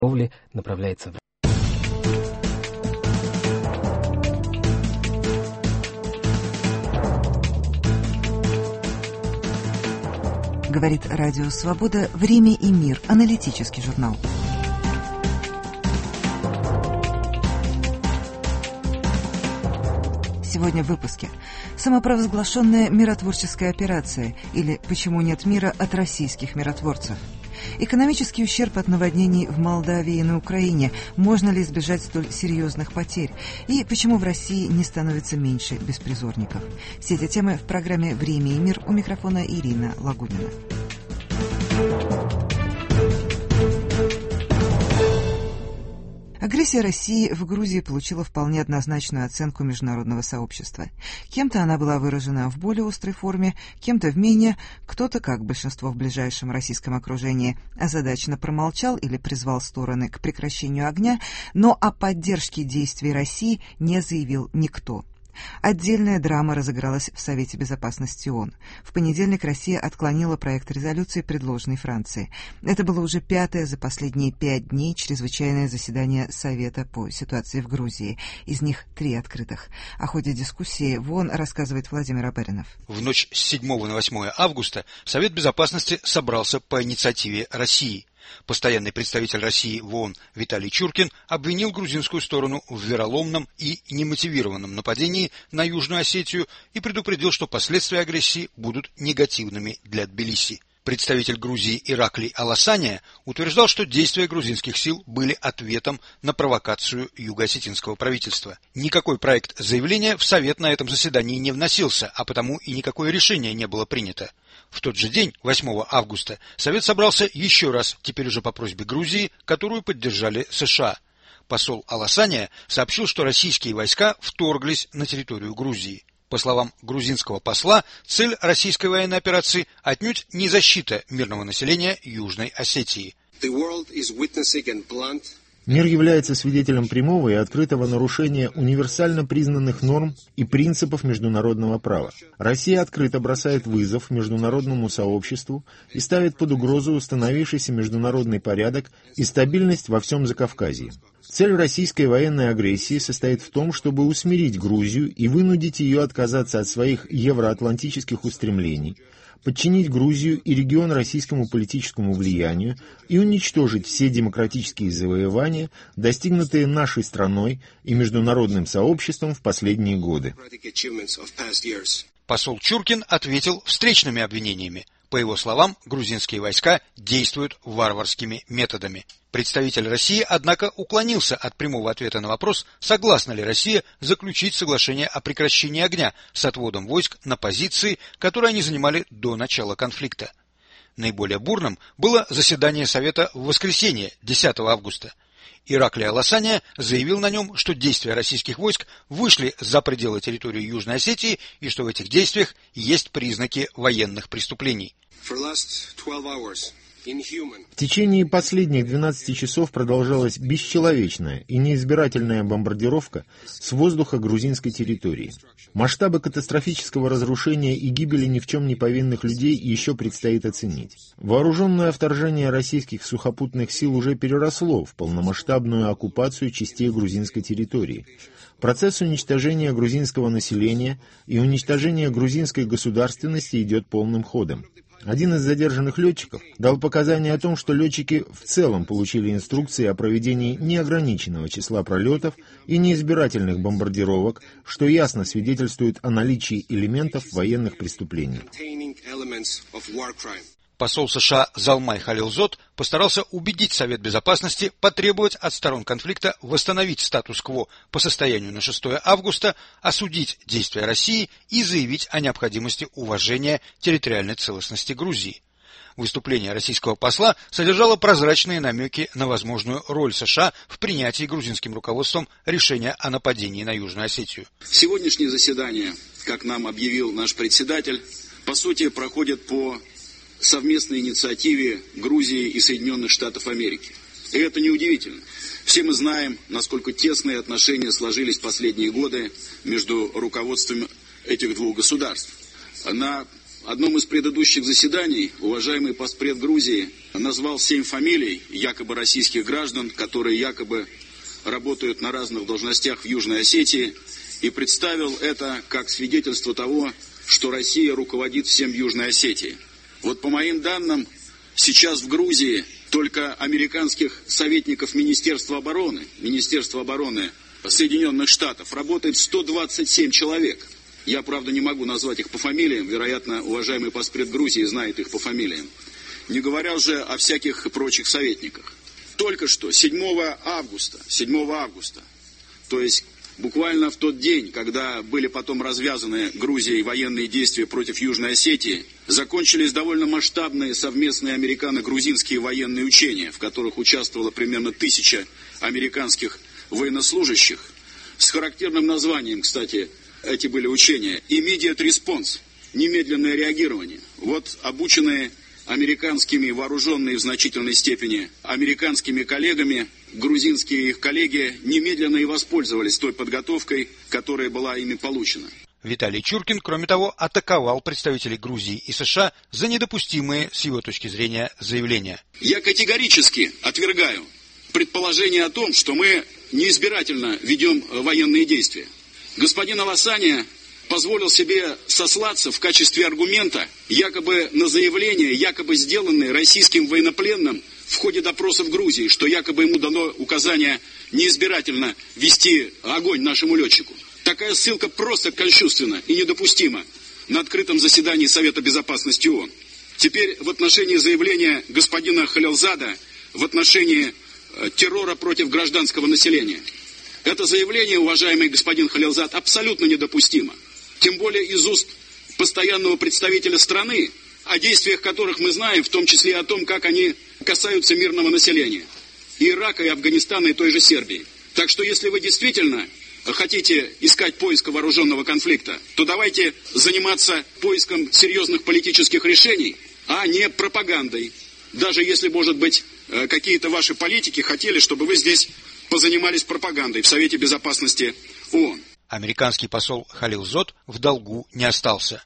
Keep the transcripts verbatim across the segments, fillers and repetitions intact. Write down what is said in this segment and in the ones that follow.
торговли направляется в... Говорит Радио Свобода. Время и мир. Аналитический журнал. Сегодня в выпуске. Самопровозглашенная миротворческая операция, или «Почему нет мира от российских миротворцев?». Экономический ущерб от наводнений в Молдавии и на Украине. Можно ли избежать столь серьезных потерь? И почему в России не становится меньше беспризорников? Все эти темы в программе «Время и мир». У микрофона Ирина Лагунина. Агрессия России в Грузии получила вполне однозначную оценку международного сообщества. Кем-то она была выражена в более острой форме, кем-то в менее, кто-то, как большинство в ближайшем российском окружении, озадаченно промолчал или призвал стороны к прекращению огня, но о поддержке действий России не заявил никто. Отдельная драма разыгралась в Совете Безопасности ООН. В понедельник Россия отклонила проект резолюции, предложенный Францией. Это было уже пятое за последние пять дней чрезвычайное заседание Совета по ситуации в Грузии. Из них три открытых. О ходе дискуссии в ООН рассказывает Владимир Аберинов. В ночь с седьмого на восьмое августа Совет Безопасности собрался по инициативе России. Постоянный представитель России в ООН Виталий Чуркин обвинил грузинскую сторону в вероломном и немотивированном нападении на Южную Осетию и предупредил, что последствия агрессии будут негативными для Тбилиси. Представитель Грузии Ираклий Аласания утверждал, что действия грузинских сил были ответом на провокацию юго-осетинского правительства. Никакой проект заявления в Совет на этом заседании не вносился, а потому и никакое решение не было принято. В тот же день, восьмого августа, Совет собрался еще раз, теперь уже по просьбе Грузии, которую поддержали США. Посол Аласания сообщил, что российские войска вторглись на территорию Грузии. По словам грузинского посла, цель российской военной операции отнюдь не защита мирного населения Южной Осетии. Мир является свидетелем прямого и открытого нарушения универсально признанных норм и принципов международного права. Россия открыто бросает вызов международному сообществу и ставит под угрозу установившийся международный порядок и стабильность во всем Закавказье. Цель российской военной агрессии состоит в том, чтобы усмирить Грузию и вынудить ее отказаться от своих евроатлантических устремлений, подчинить Грузию и регион российскому политическому влиянию и уничтожить все демократические завоевания, достигнутые нашей страной и международным сообществом в последние годы. Посол Чуркин ответил встречными обвинениями. По его словам, грузинские войска действуют варварскими методами. Представитель России, однако, уклонился от прямого ответа на вопрос, согласна ли Россия заключить соглашение о прекращении огня с отводом войск на позиции, которые они занимали до начала конфликта. Наиболее бурным было заседание Совета в воскресенье, десятого августа. Ираклий Аласания заявил на нем, что действия российских войск вышли за пределы территории Южной Осетии и что в этих действиях есть признаки военных преступлений. В течение последних двенадцати часов продолжалась бесчеловечная и неизбирательная бомбардировка с воздуха грузинской территории. Масштабы катастрофического разрушения и гибели ни в чем не повинных людей еще предстоит оценить. Вооруженное вторжение российских сухопутных сил уже переросло в полномасштабную оккупацию частей грузинской территории. Процесс уничтожения грузинского населения и уничтожения грузинской государственности идет полным ходом. Один из задержанных летчиков дал показания о том, что летчики в целом получили инструкции о проведении неограниченного числа пролетов и неизбирательных бомбардировок, что ясно свидетельствует о наличии элементов военных преступлений. Посол США Залмай Халилзод постарался убедить Совет Безопасности потребовать от сторон конфликта восстановить статус-кво по состоянию на шестое августа, осудить действия России и заявить о необходимости уважения территориальной целостности Грузии. Выступление российского посла содержало прозрачные намеки на возможную роль США в принятии грузинским руководством решения о нападении на Южную Осетию. Сегодняшнее заседание, как нам объявил наш председатель, по сути проходит по совместной инициативе Грузии и Соединенных Штатов Америки. И это неудивительно. Все мы знаем, насколько тесные отношения сложились в последние годы между руководством этих двух государств. На В одном из предыдущих заседаний уважаемый постпред Грузии назвал семь фамилий якобы российских граждан, которые якобы работают на разных должностях в Южной Осетии, и представил это как свидетельство того, что Россия руководит всем в Южной Осетии. Вот по моим данным, сейчас в Грузии только американских советников Министерства обороны, Министерства обороны Соединенных Штатов работает сто двадцать семь человек. Я, правда, не могу назвать их по фамилиям, вероятно, уважаемый постпред Грузии знает их по фамилиям. Не говоря уже о всяких прочих советниках. Только что, седьмого августа, седьмого августа, то есть буквально в тот день, когда были потом развязаны Грузией военные действия против Южной Осетии, закончились довольно масштабные совместные американо-грузинские военные учения, в которых участвовало примерно тысяча американских военнослужащих, с характерным названием, кстати, эти были учения, Immediate Response, немедленное реагирование. Вот обученные американскими, вооруженные в значительной степени американскими коллегами, грузинские их коллеги немедленно и воспользовались той подготовкой, которая была ими получена. Виталий Чуркин, кроме того, атаковал представителей Грузии и США за недопустимые, с его точки зрения, заявления. Я категорически отвергаю предположение о том, что мы неизбирательно ведем военные действия. Господин Аласаня позволил себе сослаться в качестве аргумента якобы на заявление, якобы сделанное российским военнопленным в ходе допроса в Грузии, что якобы ему дано указание неизбирательно вести огонь нашему летчику. Такая ссылка просто кощунственна и недопустима на открытом заседании Совета Безопасности ООН. Теперь в отношении заявления господина Халилзада в отношении террора против гражданского населения. Это заявление, уважаемый господин Халилзад, абсолютно недопустимо. Тем более из уст постоянного представителя страны, о действиях которых мы знаем, в том числе о том, как они касаются мирного населения. И Ирака, и Афганистана, и той же Сербии. Так что если вы действительно хотите искать поиск вооруженного конфликта, то давайте заниматься поиском серьезных политических решений, а не пропагандой. Даже если, может быть, какие-то ваши политики хотели, чтобы вы здесь позанимались пропагандой в Совете Безопасности ООН. Американский посол Халил Зод в долгу не остался.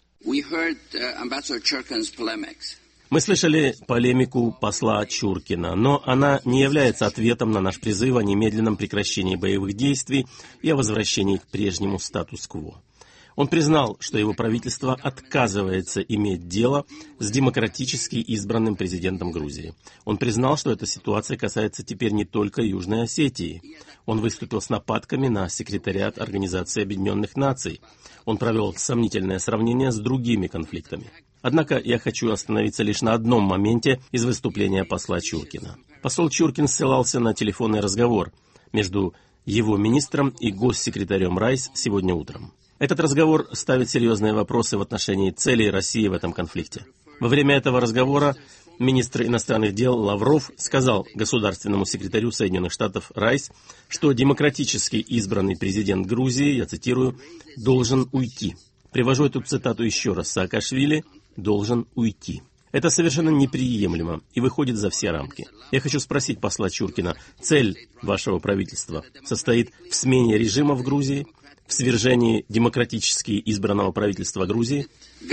Мы слышали полемику посла Чуркина, но она не является ответом на наш призыв о немедленном прекращении боевых действий и о возвращении к прежнему статус-кво. Он признал, что его правительство отказывается иметь дело с демократически избранным президентом Грузии. Он признал, что эта ситуация касается теперь не только Южной Осетии. Он выступил с нападками на секретариат Организации Объединенных Наций. Он провел сомнительное сравнение с другими конфликтами. Однако я хочу остановиться лишь на одном моменте из выступления посла Чуркина. Посол Чуркин ссылался на телефонный разговор между его министром и госсекретарем Райс сегодня утром. Этот разговор ставит серьезные вопросы в отношении целей России в этом конфликте. Во время этого разговора министр иностранных дел Лавров сказал государственному секретарю Соединенных Штатов Райс, что демократически избранный президент Грузии, я цитирую, «должен уйти». Привожу эту цитату еще раз. Саакашвили должен уйти. Это совершенно неприемлемо и выходит за все рамки. Я хочу спросить посла Чуркина, цель вашего правительства состоит в смене режима в Грузии, в свержении демократически избранного правительства Грузии?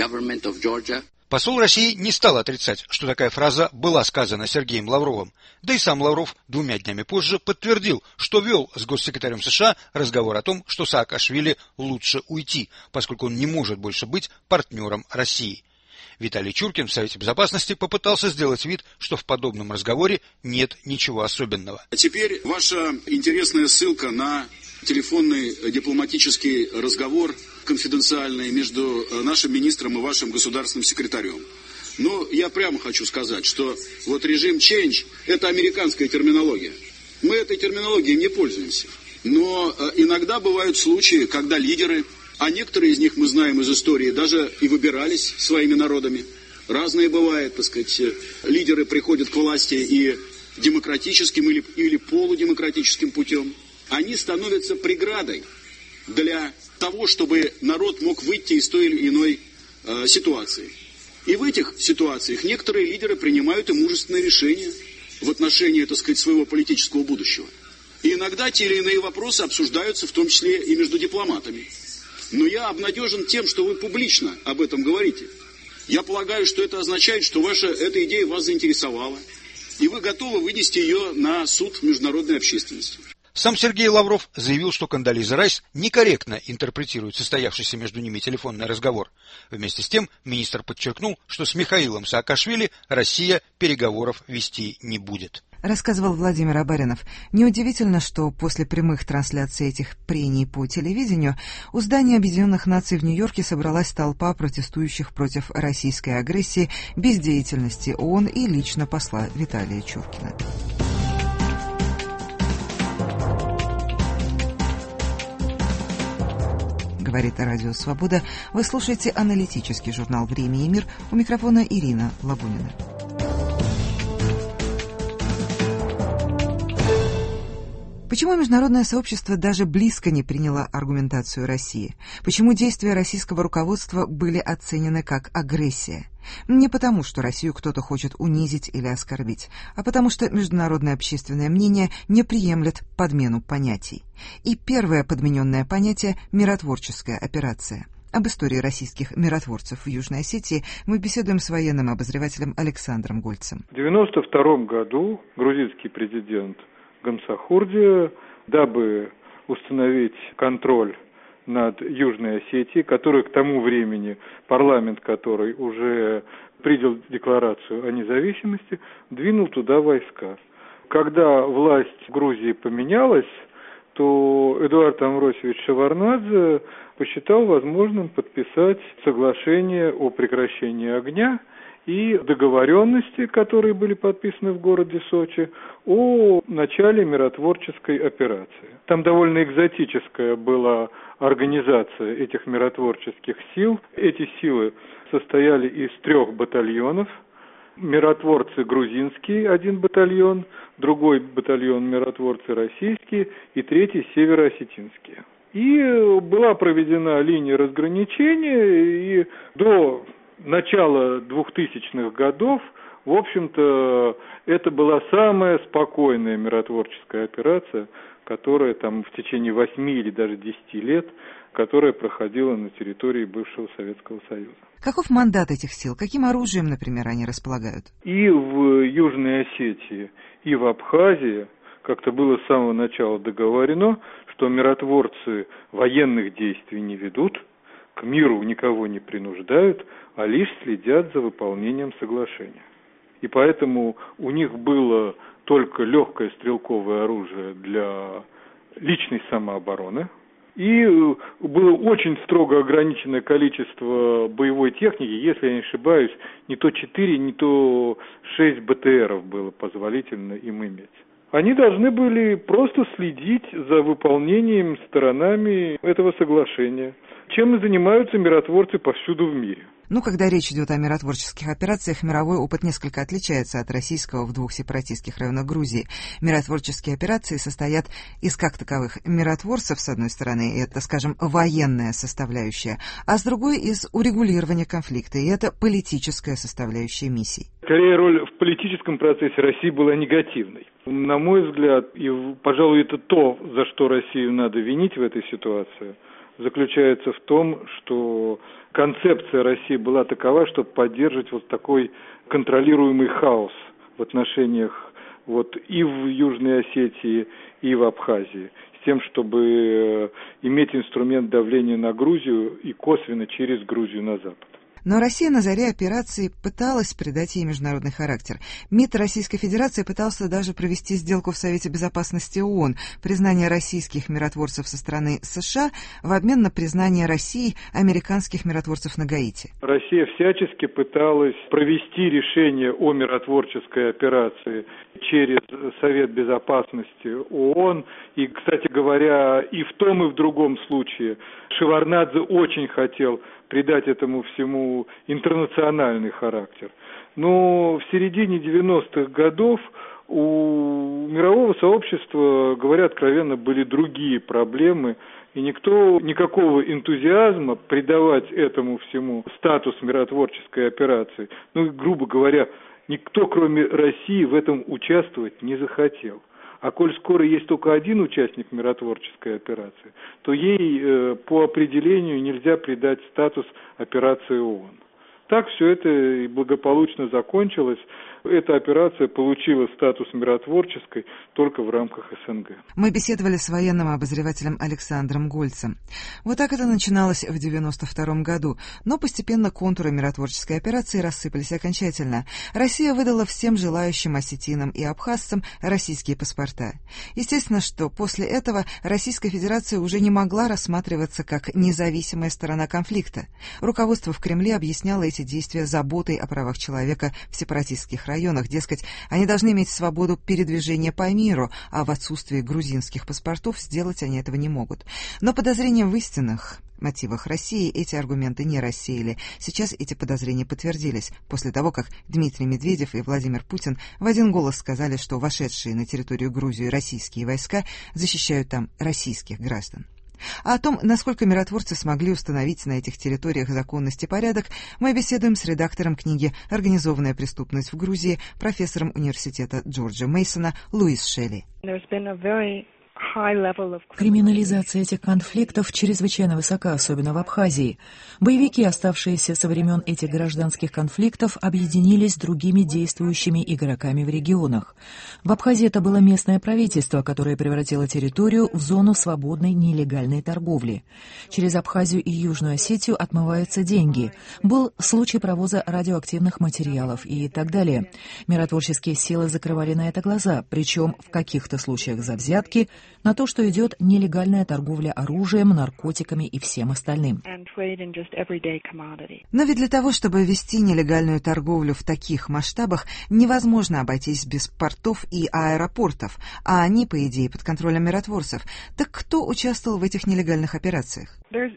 Посол России не стал отрицать, что такая фраза была сказана Сергеем Лавровым. Да и сам Лавров двумя днями позже подтвердил, что вел с госсекретарем США разговор о том, что Саакашвили лучше уйти, поскольку он не может больше быть партнером России. Виталий Чуркин в Совете Безопасности попытался сделать вид, что в подобном разговоре нет ничего особенного. А теперь ваша интересная ссылка на телефонный дипломатический разговор конфиденциальный между нашим министром и вашим государственным секретарем. Но я прямо хочу сказать, что вот режим change – это американская терминология. Мы этой терминологией не пользуемся. Но иногда бывают случаи, когда лидеры, а некоторые из них мы знаем из истории, даже и выбирались своими народами. Разные бывает, так сказать, лидеры приходят к власти и демократическим или, или полудемократическим путем. Они становятся преградой для того, чтобы народ мог выйти из той или иной э, ситуации. И в этих ситуациях некоторые лидеры принимают и мужественные решения в отношении, так сказать, своего политического будущего. И иногда те или иные вопросы обсуждаются, в том числе и между дипломатами. Но я обнадежен тем, что вы публично об этом говорите. Я полагаю, что это означает, что ваша эта идея вас заинтересовала, и вы готовы вынести ее на суд международной общественности. Сам Сергей Лавров заявил, что Кондолиза Райс некорректно интерпретирует состоявшийся между ними телефонный разговор. Вместе с тем министр подчеркнул, что с Михаилом Саакашвили Россия переговоров вести не будет. Рассказывал Владимир Абаринов. Неудивительно, что после прямых трансляций этих прений по телевидению у здания Объединенных Наций в Нью-Йорке собралась толпа протестующих против российской агрессии, бездеятельности ООН и лично посла Виталия Чуркина. Говорит Радио Свобода. Вы слушаете аналитический журнал «Время и мир». У микрофона Ирина Лабунина. Почему международное сообщество даже близко не приняло аргументацию России? Почему действия российского руководства были оценены как агрессия? Не потому, что Россию кто-то хочет унизить или оскорбить, а потому что международное общественное мнение не приемлет подмену понятий. И первое подмененное понятие – миротворческая операция. Об истории российских миротворцев в Южной Осетии мы беседуем с военным обозревателем Александром Гольцем. В девяносто втором году грузинский президент Гамсахурди, дабы установить контроль над Южной Осетией, который к тому времени, парламент который уже принял декларацию о независимости, двинул туда войска. Когда власть в Грузии поменялась, то Эдуард Амвросиевич Шеварднадзе посчитал возможным подписать соглашение о прекращении огня и договоренности, которые были подписаны в городе Сочи, о начале миротворческой операции. Там довольно экзотическая была организация этих миротворческих сил. Эти силы состояли из трех батальонов. Миротворцы грузинские, один батальон, другой батальон миротворцы российские и третий североосетинские. И была проведена линия разграничения, и до начала двухтысячных годов, в общем-то, это была самая спокойная миротворческая операция, которая там в течение восьми или даже десяти лет, которая проходила на территории бывшего Советского Союза. Каков мандат этих сил? Каким оружием, например, они располагают? И в Южной Осетии, и в Абхазии как-то было с самого начала договорено, что миротворцы военных действий не ведут, к миру никого не принуждают, а лишь следят за выполнением соглашения. И поэтому у них было только легкое стрелковое оружие для личной самообороны. И было очень строго ограниченное количество боевой техники, если я не ошибаюсь, не то четыре, не то шесть БТРов было позволительно им иметь. Они должны были просто следить за выполнением сторонами этого соглашения, чем и занимаются миротворцы повсюду в мире. Ну, когда речь идет о миротворческих операциях, мировой опыт несколько отличается от российского в двух сепаратистских районах Грузии. Миротворческие операции состоят из как таковых миротворцев, с одной стороны, и это, скажем, военная составляющая, а с другой из урегулирования конфликта, и это политическая составляющая миссий. Скорее, роль в политическом процессе России была негативной. На мой взгляд, и, пожалуй, это то, за что Россию надо винить в этой ситуации, заключается в том, что концепция России была такова, чтобы поддерживать вот такой контролируемый хаос в отношениях вот и в Южной Осетии, и в Абхазии, с тем, чтобы иметь инструмент давления на Грузию и косвенно через Грузию на Запад. Но Россия на заре операции пыталась придать ей международный характер. МИД Российской Федерации пытался даже провести сделку в Совете Безопасности ООН, признание российских миротворцев со стороны США в обмен на признание России американских миротворцев на Гаити. Россия всячески пыталась провести решение о миротворческой операции через Совет Безопасности ООН. И, кстати говоря, и в том, и в другом случае Шеварднадзе очень хотел придать этому всему интернациональный характер. Но в середине девяностых годов у мирового сообщества, говоря откровенно, были другие проблемы, и никто никакого энтузиазма придавать этому всему статус миротворческой операции, ну, грубо говоря, никто, кроме России, в этом участвовать не захотел. А коль скоро есть только один участник миротворческой операции, то ей э, по определению нельзя придать статус операции ООН. Так все это и благополучно закончилось. Эта операция получила статус миротворческой только в рамках СНГ. Мы беседовали с военным обозревателем Александром Гольцем. Вот так это начиналось в девяносто втором году, но постепенно контуры миротворческой операции рассыпались окончательно. Россия выдала всем желающим осетинам и абхазцам российские паспорта. Естественно, что после этого Российская Федерация уже не могла рассматриваться как независимая сторона конфликта. Руководство в Кремле объясняло эти действия заботой о правах человека в сепаратистских районах. районах, дескать, они должны иметь свободу передвижения по миру, а в отсутствии грузинских паспортов сделать они этого не могут. Но подозрения в истинных мотивах России эти аргументы не рассеяли. Сейчас эти подозрения подтвердились после того, как Дмитрий Медведев и Владимир Путин в один голос сказали, что вошедшие на территорию Грузии российские войска защищают там российских граждан. А о том, насколько миротворцы смогли установить на этих территориях законность и порядок, мы беседуем с редактором книги «Организованная преступность в Грузии», профессором университета Джорджа Мейсона Луис Шелли. Криминализация этих конфликтов чрезвычайно высока, особенно в Абхазии. Боевики, оставшиеся со времен этих гражданских конфликтов, объединились с другими действующими игроками в регионах. В Абхазии это было местное правительство, которое превратило территорию в зону свободной нелегальной торговли. Через Абхазию и Южную Осетию отмываются деньги. Был случай провоза радиоактивных материалов и так далее. Миротворческие силы закрывали на это глаза, причем в каких-то случаях за взятки, на то, что идет нелегальная торговля оружием, наркотиками и всем остальным. Но ведь для того, чтобы вести нелегальную торговлю в таких масштабах, невозможно обойтись без портов и аэропортов, а они, по идее, под контролем миротворцев. Так кто участвовал в этих нелегальных операциях?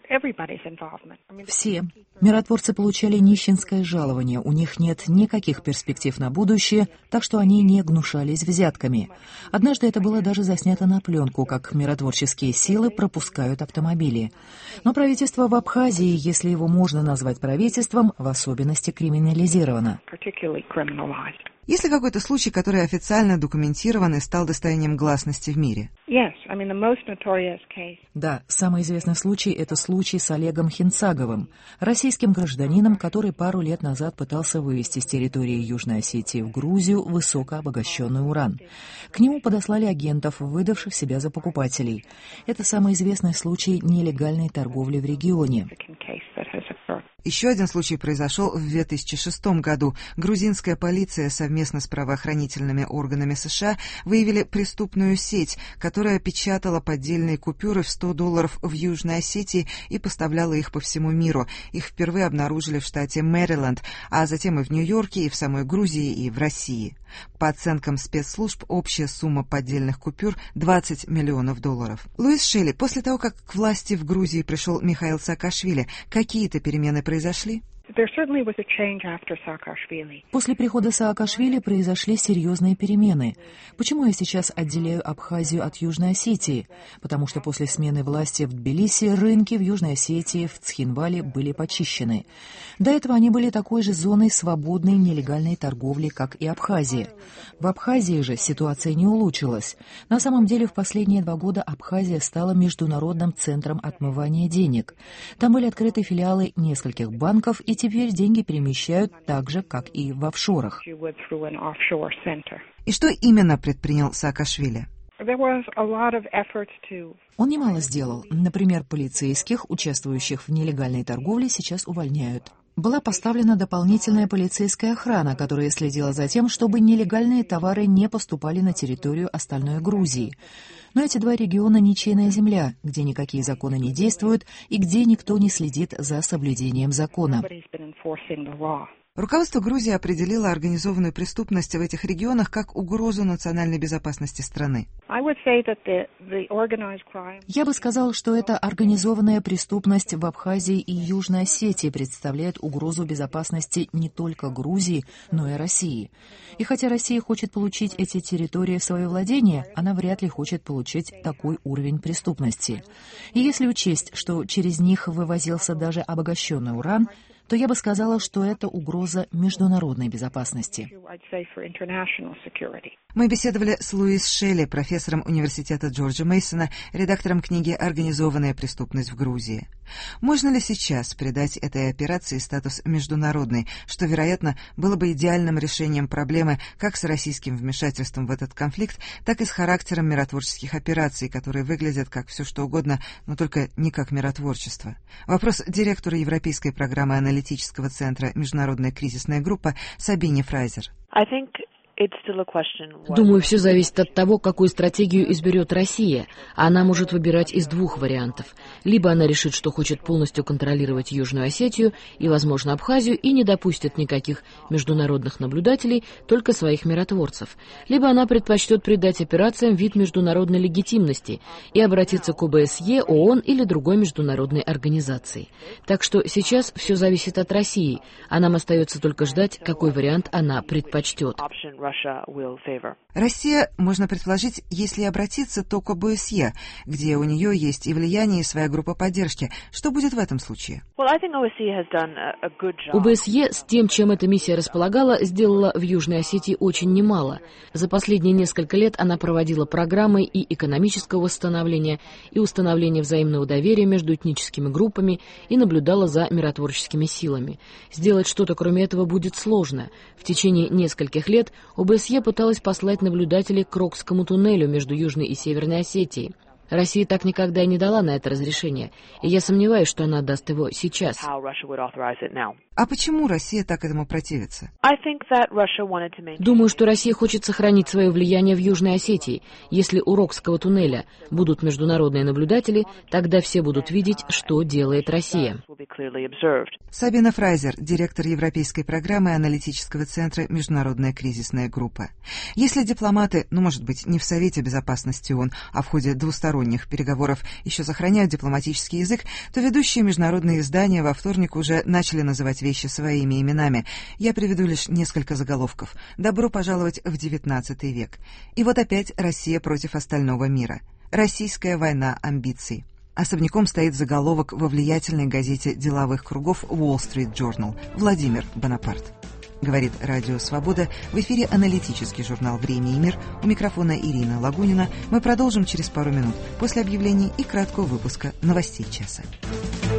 Все. Миротворцы получали нищенское жалование, у них нет никаких перспектив на будущее, так что они не гнушались взятками. Однажды это было даже заснято на пленку, как миротворческие силы пропускают автомобили. Но правительство в Абхазии, если его можно назвать правительством, в особенности криминализировано. Есть ли какой-то случай, который официально документирован и стал достоянием гласности в мире? Да, самый известный случай – это случай с Олегом Хинцаговым, российским гражданином, который пару лет назад пытался вывести с территории Южной Осетии в Грузию высокообогащенный уран. К нему подослали агентов, выдавших себя за покупателей. Это самый известный случай нелегальной торговли в регионе. Еще один случай произошел в две тысячи шестом году. Грузинская полиция совместно с правоохранительными органами США выявили преступную сеть, которая печатала поддельные купюры в сто долларов в Южной Осетии и поставляла их по всему миру. Их впервые обнаружили в штате Мэриленд, а затем и в Нью-Йорке, и в самой Грузии, и в России. По оценкам спецслужб, общая сумма поддельных купюр – двадцать миллионов долларов. Луис Шелли, после того, как к власти в Грузии пришел Михаил Саакашвили, какие-то перемены произошли? После прихода Саакашвили произошли серьезные перемены. Почему я сейчас отделяю Абхазию от Южной Осетии? Потому что после смены власти в Тбилиси рынки в Южной Осетии, в Цхинвале были почищены. До этого они были такой же зоной свободной нелегальной торговли, как и Абхазия. В Абхазии же ситуация не улучшилась. На самом деле в последние два года Абхазия стала международным центром отмывания денег. Там были открыты филиалы нескольких банков, и теперь деньги перемещают так же, как и в офшорах. И что именно предпринял Саакашвили? Он немало сделал. Например, полицейских, участвующих в нелегальной торговле, сейчас увольняют. Была поставлена дополнительная полицейская охрана, которая следила за тем, чтобы нелегальные товары не поступали на территорию остальной Грузии. Но эти два региона – ничейная земля, где никакие законы не действуют и где никто не следит за соблюдением закона. Руководство Грузии определило организованную преступность в этих регионах как угрозу национальной безопасности страны. Я бы сказал, что эта организованная преступность в Абхазии и Южной Осетии представляет угрозу безопасности не только Грузии, но и России. И хотя Россия хочет получить эти территории в свое владение, она вряд ли хочет получить такой уровень преступности. И если учесть, что через них вывозился даже обогащенный уран, то я бы сказала, что это угроза международной безопасности. Мы беседовали с Луис Шелли, профессором университета Джорджа Мейсона, редактором книги «Организованная преступность в Грузии». Можно ли сейчас придать этой операции статус международной, что, вероятно, было бы идеальным решением проблемы как с российским вмешательством в этот конфликт, так и с характером миротворческих операций, которые выглядят как все что угодно, но только не как миротворчество? Вопрос директору Европейской программы аналитического центра «Международная кризисная группа» Сабине Фрайзер. Думаю, все зависит от того, какую стратегию изберет Россия. Она может выбирать из двух вариантов. Либо она решит, что хочет полностью контролировать Южную Осетию и, возможно, Абхазию, и не допустит никаких международных наблюдателей, только своих миротворцев. Либо она предпочтет придать операциям вид международной легитимности и обратиться к ОБСЕ, ООН или другой международной организации. Так что сейчас все зависит от России, а нам остается только ждать, какой вариант она предпочтет. Россия, можно предположить, если обратиться, то к ОБСЕ, где у нее есть и влияние, и своя группа поддержки. Что будет в этом случае? ОБСЕ с тем, чем эта миссия располагала, сделала в Южной Осетии очень немало. За последние несколько лет она проводила программы и экономического восстановления, и установления взаимного доверия между этническими группами, и наблюдала за миротворческими силами. Сделать что-то кроме этого будет сложно. В течение нескольких лет ОБСЕ пыталась послать наблюдателей к Рокскому туннелю между Южной и Северной Осетией. Россия так никогда и не дала на это разрешение, и я сомневаюсь, что она даст его сейчас. А почему Россия так этому противится? Думаю, что Россия хочет сохранить свое влияние в Южной Осетии. Если у Рокского туннеля будут международные наблюдатели, тогда все будут видеть, что делает Россия. Сабина Фрайзер, директор Европейской программы аналитического центра «Международная кризисная группа». Если дипломаты, ну, может быть, не в Совете Безопасности ООН, а в ходе двусторонних переговоров еще сохраняют дипломатический язык, то ведущие международные издания во вторник уже начали называть вещи своими именами. Я приведу лишь несколько заголовков. «Добро пожаловать в девятнадцатый век». И вот опять Россия против остального мира. «Российская война амбиций». Особняком стоит заголовок во влиятельной газете деловых кругов Wall Street Journal «Владимир Бонапарт». Говорит Радио Свобода. В эфире аналитический журнал «Время и мир». У микрофона Ирина Лагунина. Мы продолжим через пару минут после объявлений и краткого выпуска новостей часа.